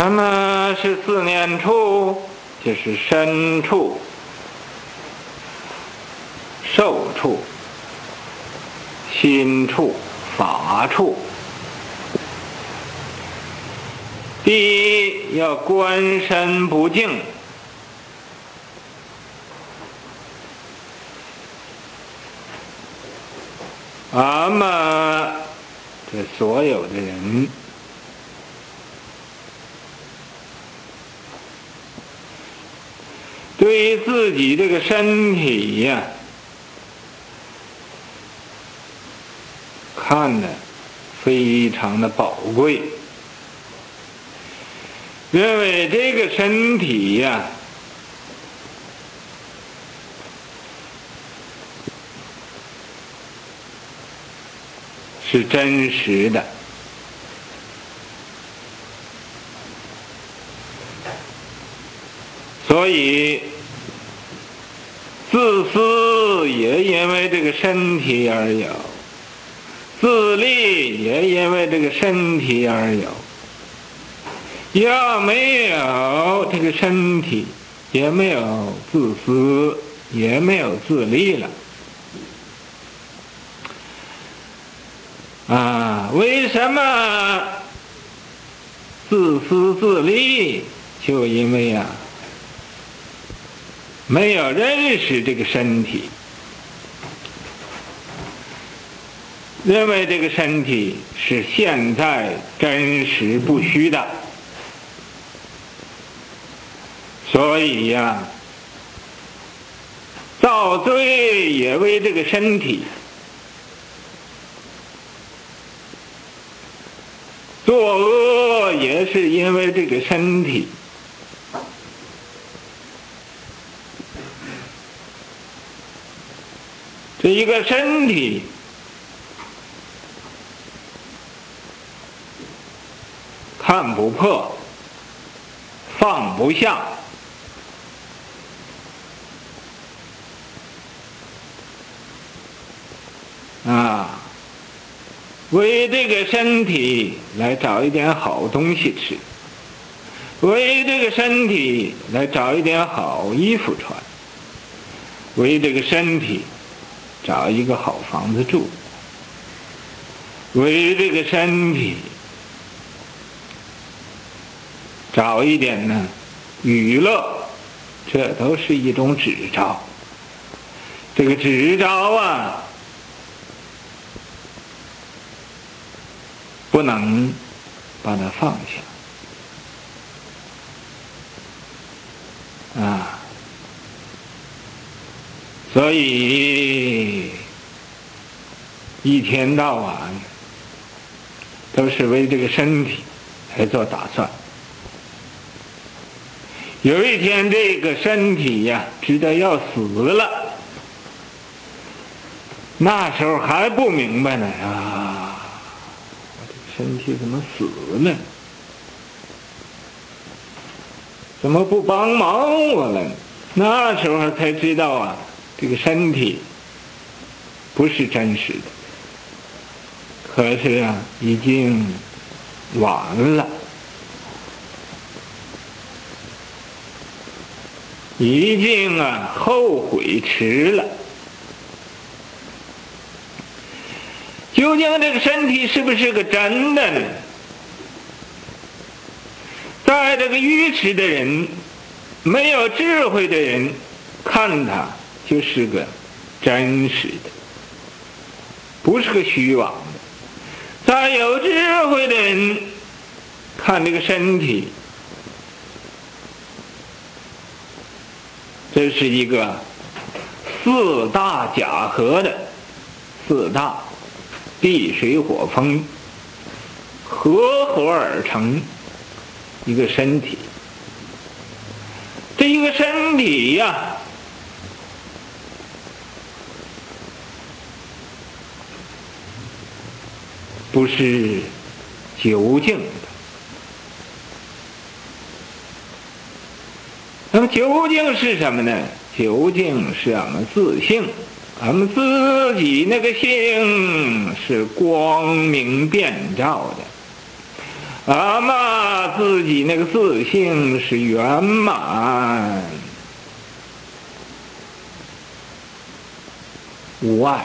那么是四念处，就是身处、受处、心处、法处。第一，要观身不净。俺们这所有的人，对于自己这个身体呀，看得非常的宝贵，认为这个身体呀，是真实的。所以自私也因为这个身体而有，自利也因为这个身体而有。要没有这个身体，也没有自私，也没有自利了。为什么自私自利？就因为没有认识这个身体，认为这个身体是现在真实不虚的，所以造罪也为这个身体，作恶也是因为这个身体。这一个身体看不破，放不下，为这个身体来找一点好东西吃，为这个身体来找一点好衣服穿，为这个身体找一个好房子住，为这个身体找一点娱乐，这都是一种执着。这个执着不能把它放下所以一天到晚都是为这个身体来做打算。有一天这个身体知道要死了，那时候还不明白呢我这个身体怎么死了？怎么不帮忙我了？那时候才知道这个身体不是真实的。可是已经晚了，已经后悔迟了。究竟这个身体是不是个真的呢？在这个愚痴的人，没有智慧的人看它就是个真实的，不是个虚妄的。在有智慧的人看这个身体，这是一个四大假合的，四大地水火风合合而成一个身体。这一个身体不是究竟的。那么究竟是什么呢？究竟是俺们自性，俺们自己那个性是光明遍照的， 自己那个自性是圆满无碍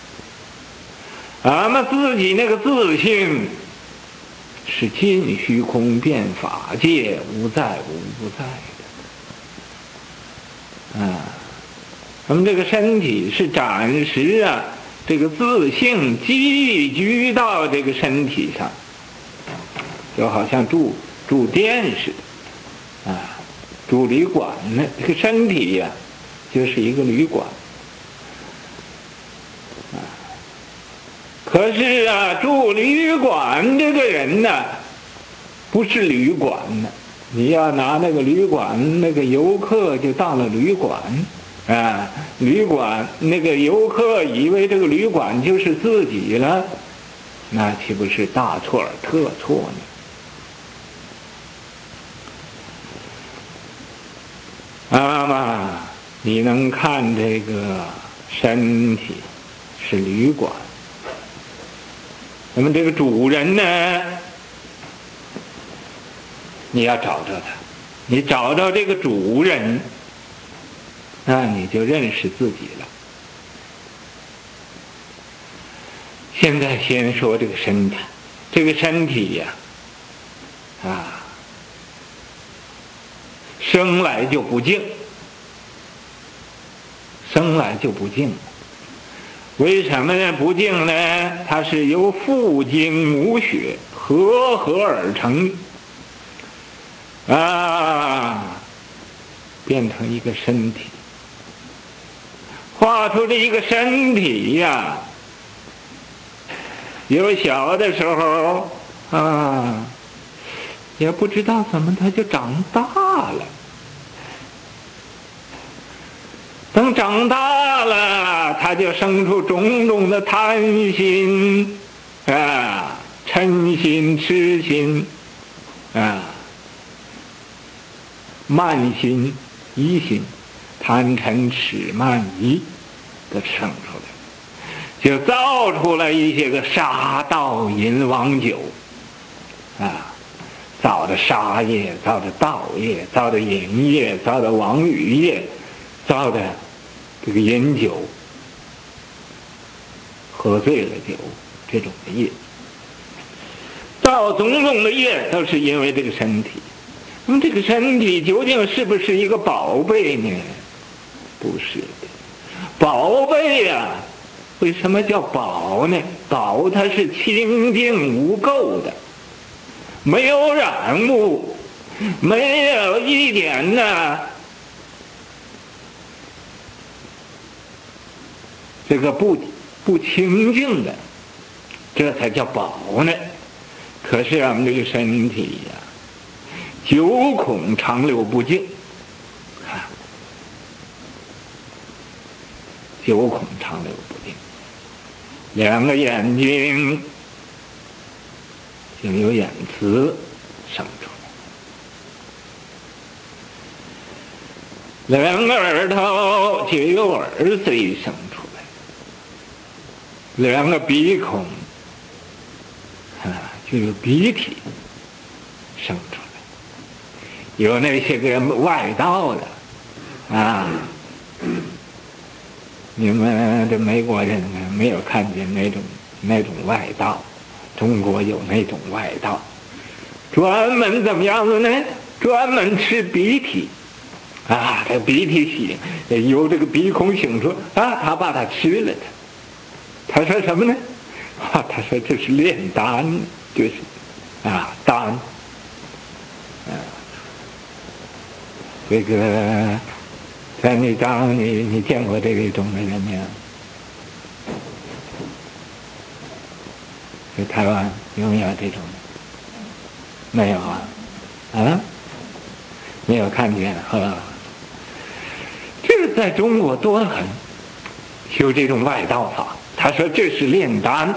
的，自己那个自性是尽虚空遍法界无在无不在的。这个身体是暂时这个自性寄居到这个身体上，就好像住店似的，住旅馆呢。这个身体就是一个旅馆，可是住旅馆这个人呢，不是旅馆呢。你要拿那个旅馆，那个游客就到了旅馆，旅馆那个游客以为这个旅馆就是自己了，那岂不是大错而特错呢？你能看这个身体是旅馆，那么这个主人呢，你要找着他，你找到这个主人，那你就认识自己了。现在先说这个身体，这个身体生来就不净，生来就不净。为什么呢？不净呢？它是由父精母血合而成，变成一个身体。画出这一个身体有小的时候也不知道怎么他就长大了。等长大了，他就生出种种的贪心嗔心、痴心慢心、疑心，贪嗔痴慢疑都生出来，就造出来一些个杀盗淫妄酒造的杀业，造的盗业，造的淫业，造的妄语业，造的这个饮酒，喝醉了酒这种的业，造种种的业都是因为这个身体。那么这个身体究竟是不是一个宝贝呢？不是的。宝贝为什么叫宝呢？宝它是清净无垢的，没有染污，没有一点这个不清净的，这才叫宝呢。可是我们这个身体九孔长流不净，九孔长流不净，两个眼睛就有眼磁生出来，两个耳朵就有耳髓生出来，两个鼻孔就有鼻涕生出来。有那些个外道的你们这美国人没有看见那种外道，中国有那种外道，专门怎么样子呢？专门吃鼻涕这鼻涕由这个鼻孔醒出他把它吃了他说什么呢？他说这是炼丹，就是丹这个在那张你见过这种的人没有？在台湾有没有这种的？没有没有看见这在中国多得很，修这种外道法。他说这是炼丹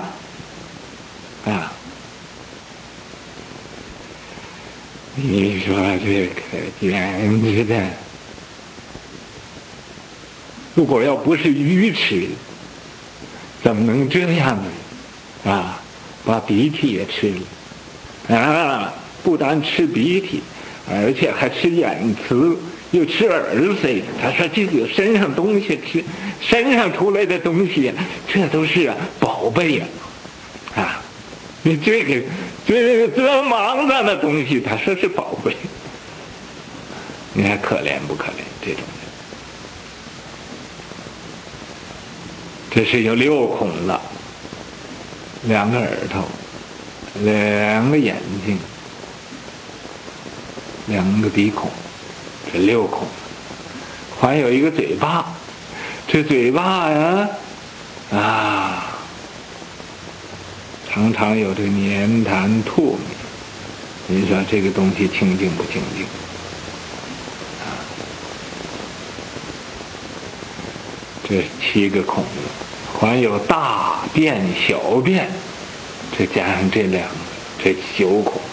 你说这个简直的，如果要不是愚痴，怎么能这样呢？把鼻涕也吃了啊，不但吃鼻涕，而且还吃眼刺，又吃耳髓。他说这个身上东西吃，身上出来的东西，这都是宝贝呀！啊，你这个这肮脏的东西，他说是宝贝，你还可怜不可怜这种人？这是有6孔了，2个耳朵，2个眼睛，2个鼻孔，这6孔，还有一个嘴巴，这嘴巴呀，常常有这黏痰吐沫，你说这个东西清净不清净？这7个孔，还有大便、小便，这加上这2个，这9孔。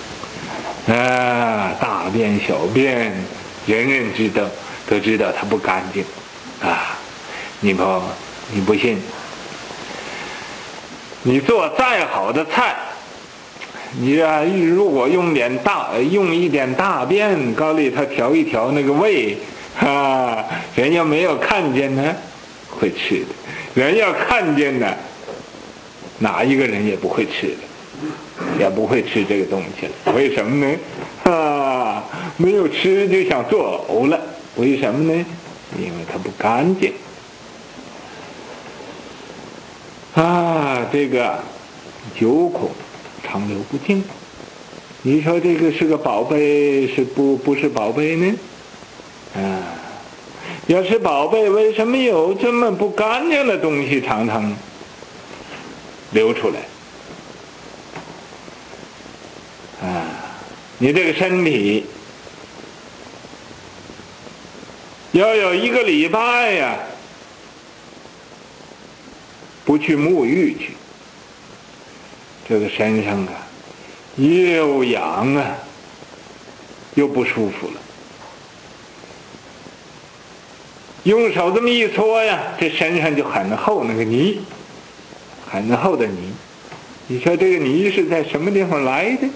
大便、小便，人人都知道它不干净啊！你不信？你做再好的菜，你如果用一点大便，高里头调一调那个味，人要没有看见呢，会吃的；人要看见呢，哪一个人也不会吃的，也不会吃这个东西了。为什么呢？没有吃就想作呕了。为什么呢？因为它不干净。这个9孔长流不净，你说这个是个宝贝，是不是宝贝呢？要是宝贝，为什么有这么不干净的东西常常流出来？你这个身体要有1个礼拜呀，不去沐浴去，这个身上又痒又不舒服了。用手这么一搓呀，这身上就很厚，那个泥，很厚的泥。你说这个泥是在什么地方来的？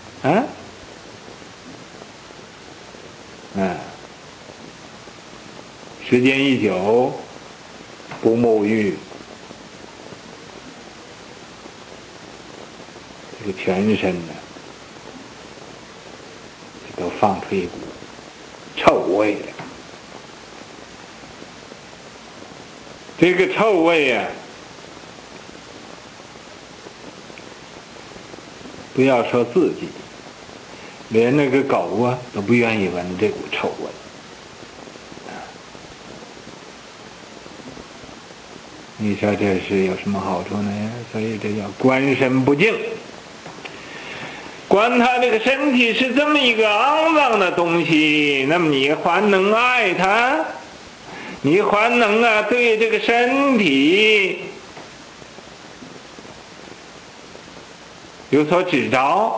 时间一久，不沐浴，这个全身都放出一股臭味来。这个臭味不要说自己，连那个狗都不愿意闻这股臭味。你说这是有什么好处呢？所以这叫观身不净。观他这个身体是这么一个肮脏的东西，那么你还能爱他？你还能对这个身体有所指着？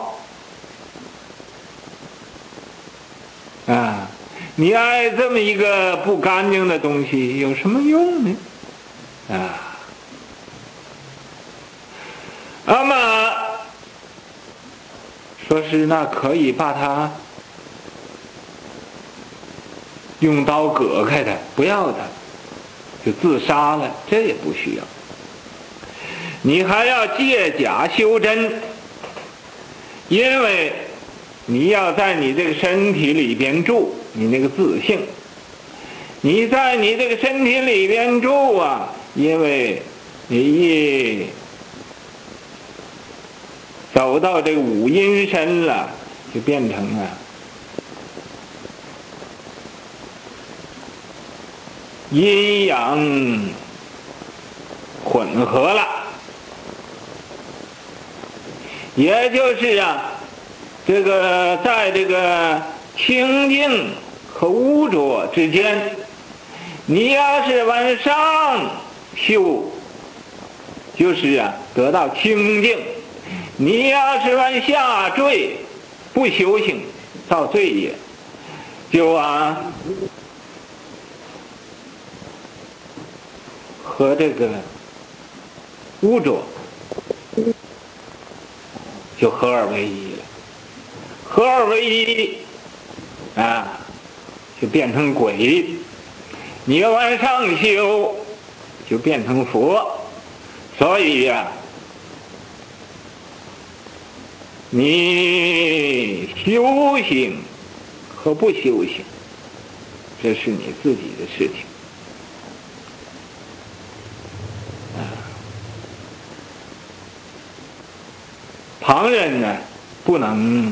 你爱这么一个不干净的东西有什么用呢？那么说是那可以把它用刀割开它，不要它就自杀了，这也不需要。你还要借假修真，因为你要在你这个身体里边住，你那个自性，你在你这个身体里边住因为你一走到这个五阴身了，就变成阴阳混合了，也就是这个在这个清净和污浊之间，你要是往上修，就是得到清净；你要是往下坠，不修行，造罪业，就和这个污浊就合二为一了。 合二为一啊，就变成鬼；你要往上修，就变成佛。所以呀，你修行和不修行，这是你自己的事情。旁人呢，不能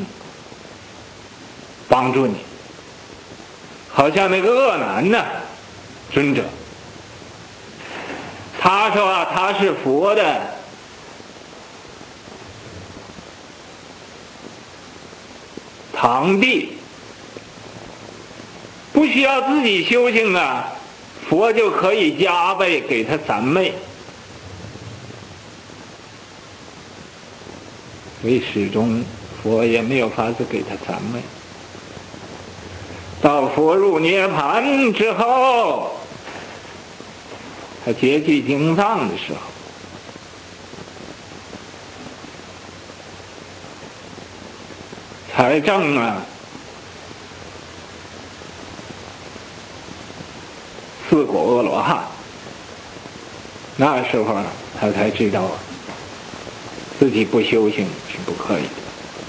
帮助你。好像那个鄂南呢，尊者，他说啊，他是佛的堂弟，不需要自己修行啊，佛就可以加倍给他三昧。所以始终佛也没有法子给他三昧。到佛入涅盘之后，他结集经藏的时候，才证啊四果阿罗汉。那时候他才知道自己不修行是不可以的。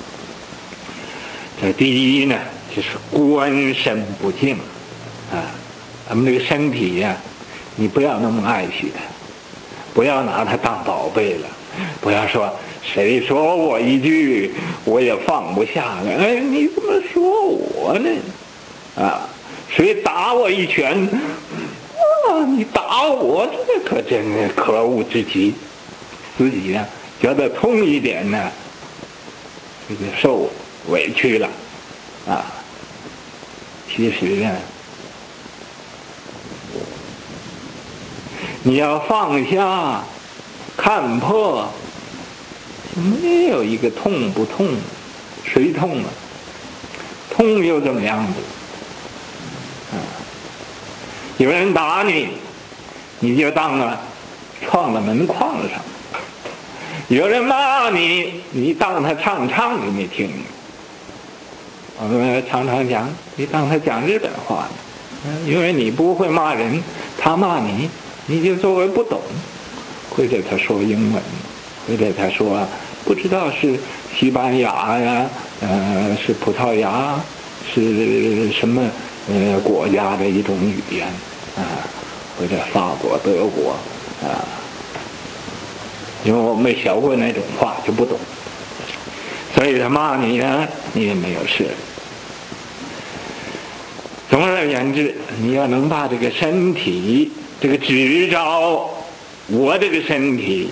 这第一呢，就是观身不净啊，咱们这个身体呀，你不要那么爱惜它，不要拿它当宝贝了，不要说谁说我一句我也放不下了，哎，你怎么说我呢？啊，谁打我一拳，啊，你打我，这可真是可恶之极。自己呢觉得痛一点呢，这个受委屈了啊。其实呢，你要放下看破，没有一个痛不痛，谁痛啊？痛又怎么样子？有人打你，你就当了撞了门框上；有人骂你，你当他唱给你听。我们常常讲，你当他讲日本话，因为你不会骂人，他骂你，你就作为不懂，或者他说英文，或者他说不知道是西班牙呀，是葡萄牙，是什么国家的一种语言啊，或者法国、德国啊，因为我没学过那种话，就不懂。所以他骂你呢，你也没有事。总而言之，你要能把这个身体，这个执着，我这个身体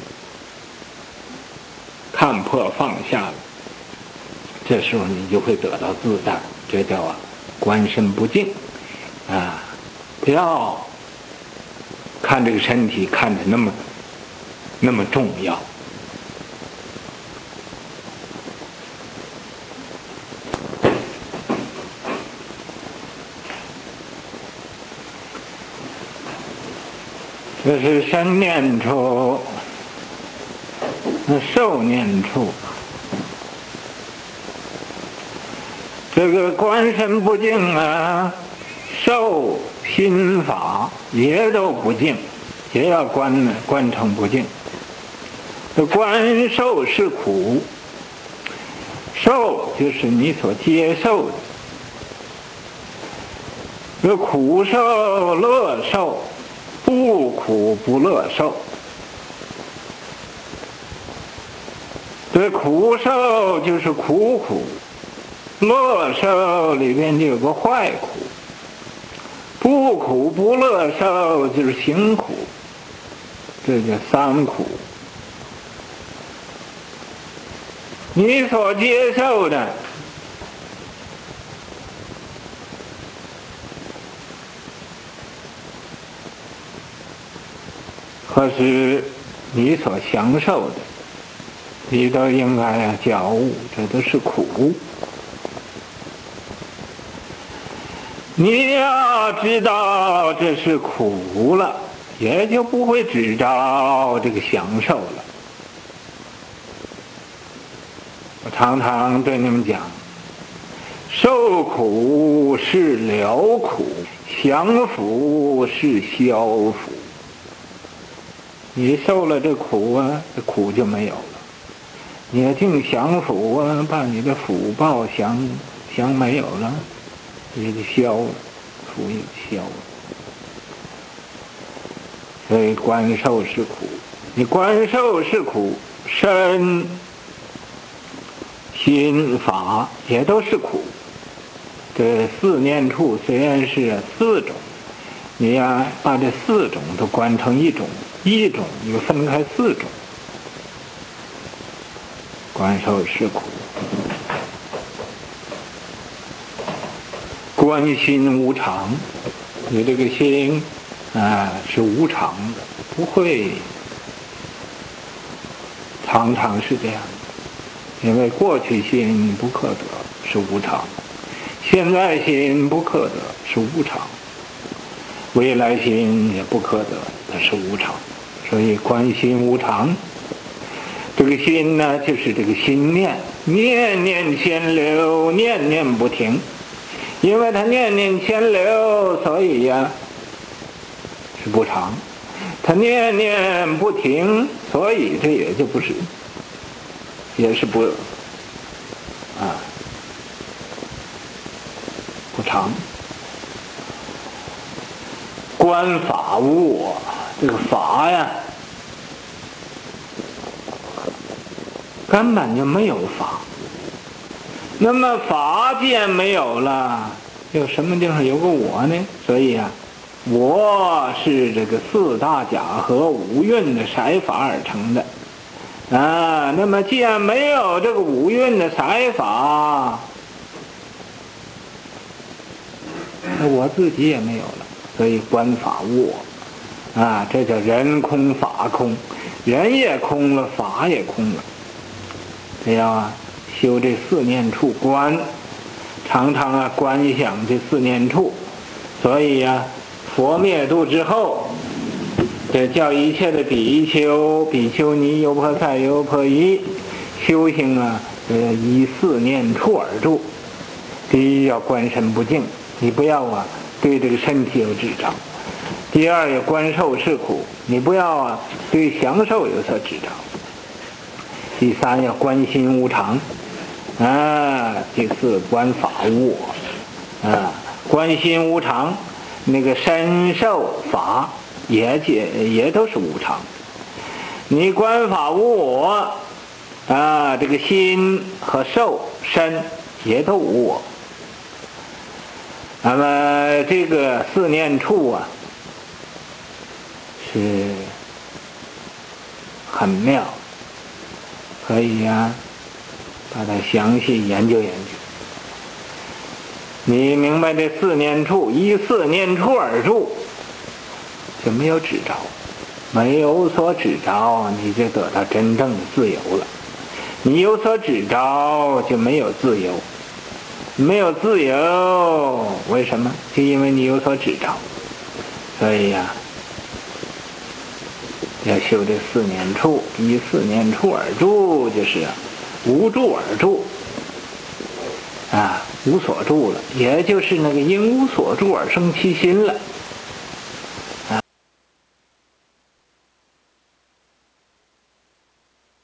看破放下了，这时候你就会得到自在。这叫观身不净啊！不要看这个身体看得那么重要。这是身念处，受念处。这个观身不净啊，受心法也都不净，也要观成不净。这观受是苦，受就是你所接受的。这苦受、乐受，不苦不乐受。这苦受就是苦，乐受里边就有个坏苦，不苦不乐受就是行苦，这叫三苦。你所接受的或是你所享受的，你都应该觉悟，这都是苦。你要知道这是苦了，也就不会只着这个享受了。我常常对你们讲， 受苦是了苦，降伏是消伏。你受了这苦啊，这苦就没有了。你要净降伏啊，把你的福报降没有了，也就消了，福也消了。所以观受是苦，你观受是苦，身心法也都是苦。这四念处虽然是四种，你呀把这四种都观成一种，一种又分开四种，观受是苦。观心无常，你这个心是无常的，不会常常是这样的。因为过去心不可得是无常，现在心不可得是无常，未来心也不可得，它是无常。所以观心无常，这个心呢，就是这个心念，念念牵流，念念不停。因为它念念牵流，所以呀是不常。它念念不停，所以这也就不是，也是不常。观法无我，这个法呀根本就没有法。那么法既然没有了，有什么地方有个我呢？所以我是这个四大假合五蕴的色法而成的那么既然没有这个五蕴的色法，那我自己也没有了。所以观法无我这叫人空法空，人也空了，法也空了。这要修这四念处观，常常观想这四念处。所以佛灭度之后，这叫一切的比丘尼、优婆塞、优婆夷修行依四念处而住。第一要观身不净，你不要对这个身体有执着。第二要观受是苦，你不要对享受有所执着。第三要观心无常第四观法无我观心无常，那个身受法也都是无常。你观法无我这个心和受身也都无我。那么这个四念处是很妙，可以把它详细研究研究。你明白这四念处，依四念处而住，就没有执着，没有所执着，你就得到真正的自由了。你有所执着，就没有自由。没有自由，为什么？就因为你有所执着。所以要修这四念处，依四念处而住，就是无住而住无所住了，也就是那个因无所住而生其心了。